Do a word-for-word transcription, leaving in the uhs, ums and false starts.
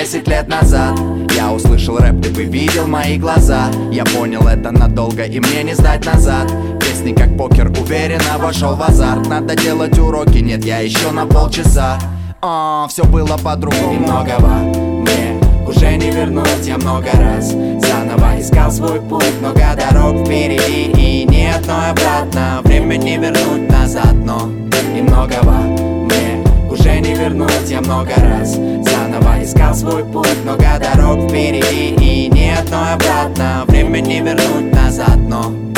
десять лет назад. Я услышал рэп, ты бы видел мои глаза. Я понял, это надолго и мне не сдать назад. Песни как покер, уверенно вошел в азарт. Надо делать уроки, нет, я еще на полчаса. А, все было по-другому. И многого мне уже не вернуть. Я много раз заново искал свой путь. Много дорог впереди и ни одной обратно. Время не вернуть назад, но и многого мне уже не вернуть. Я много раз заново искал свой путь. Много дорог впереди и ни одной обратно. Время не вернуть назад, но